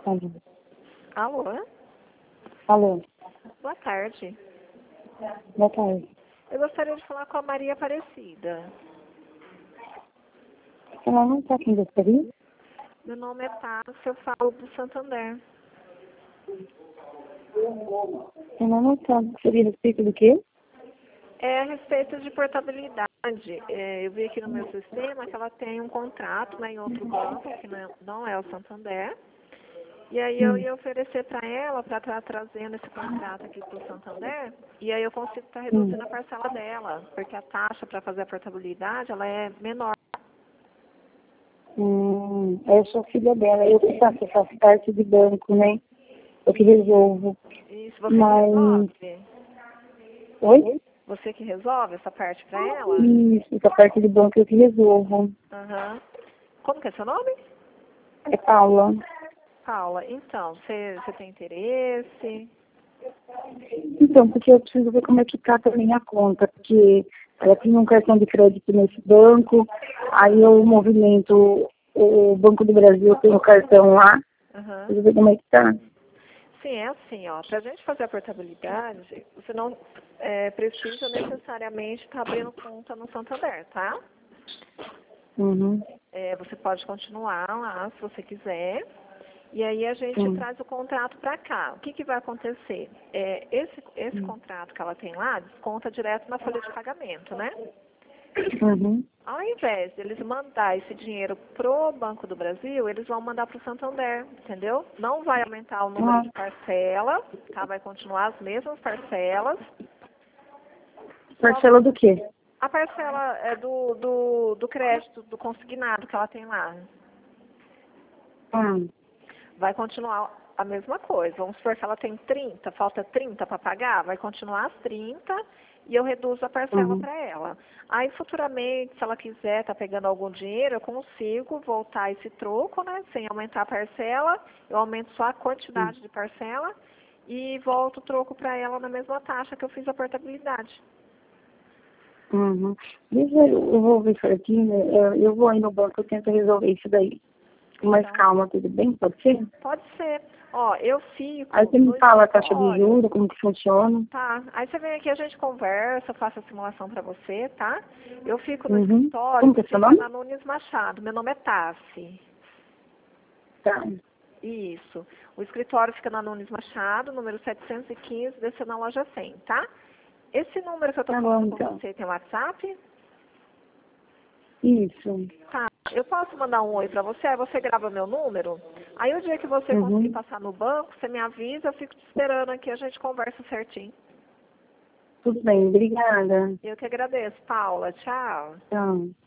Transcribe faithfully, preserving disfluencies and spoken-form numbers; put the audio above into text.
Alô? Alô? Alô? Boa tarde. Boa tarde. Eu gostaria de falar com a Maria Aparecida. Ela não está aqui gostaria? Meu nome é Tássia, eu falo do Santander. Ela não está. Seria a respeito do quê? É a respeito de portabilidade. É, eu vi aqui no meu sistema que ela tem um contrato, né, em outro banco, que não é, não é o Santander. E aí eu Hum. ia oferecer para ela, para estar trazendo esse contrato aqui para o Santander, e aí eu consigo estar Hum. reduzindo a parcela dela, porque a taxa para fazer a portabilidade, ela é menor. Hum. Eu sou filha dela. Eu que faço, eu faço parte de banco, né? Eu que resolvo. Isso, você que Mas... resolve? Oi? Você que resolve essa parte para ela? Isso, essa parte de banco eu que resolvo. Aham. Como que é seu nome? É Paula. Paula. Então, você você tem interesse? Então, porque eu preciso ver como é que tá também a conta, porque ela tinha um cartão de crédito nesse banco, aí eu movimento o Banco do Brasil, tem o cartão lá, Aham. preciso ver como é que tá. Sim, é assim, ó. Para a gente fazer a portabilidade, você não é, precisa necessariamente estar abrindo conta no Santander, tá? Uhum. É, você pode continuar lá, se você quiser. E aí a gente Sim. traz o contrato para cá. O que, que vai acontecer? É, esse esse Uhum. contrato que ela tem lá desconta direto na folha de pagamento, né? Uhum. Ao invés de eles mandar esse dinheiro pro Banco do Brasil, eles vão mandar pro Santander, entendeu? Não vai aumentar o número Ah, de parcela, tá? Vai continuar as mesmas parcelas. Só parcela do quê? a parcela é do, do, do crédito, do consignado que ela tem lá. Ah, Vai continuar a mesma coisa. Vamos supor que ela tem trinta, falta trinta para pagar, vai continuar as trinta e eu reduzo a parcela uhum. para ela. Aí futuramente, se ela quiser estar pegando algum dinheiro, eu consigo voltar esse troco, né? Sem aumentar a parcela, eu aumento só a quantidade de parcela e volto o troco para ela na mesma taxa que eu fiz a portabilidade. Uhum. Deixa eu, eu vou ver certinho, eu, eu vou aí no banco, eu tento resolver isso daí. Com mais Então, calma, tudo bem? Pode ser? pode ser. Ó, eu Aí fico você me no fala a taxa de escritório. juros, como que funciona. Tá, aí você vem aqui, a gente conversa, eu faço a simulação para você, tá? Eu fico no Uhum. escritório Como que que é seu fica nome? na Nunes Machado. Meu nome é Tassi. Tá. Isso. O escritório fica na Nunes Machado, número setecentos e quinze, descendo na loja cem, tá? Esse número que eu tô Tá bom, falando com então. você tem WhatsApp? Isso. Tá. Eu posso mandar um oi para você, aí você grava meu número? Aí o dia que você conseguir Uhum. passar no banco, você me avisa, eu fico te esperando aqui, a gente conversa certinho. Tudo bem, obrigada. Eu que agradeço, Paula. Tchau. Tchau.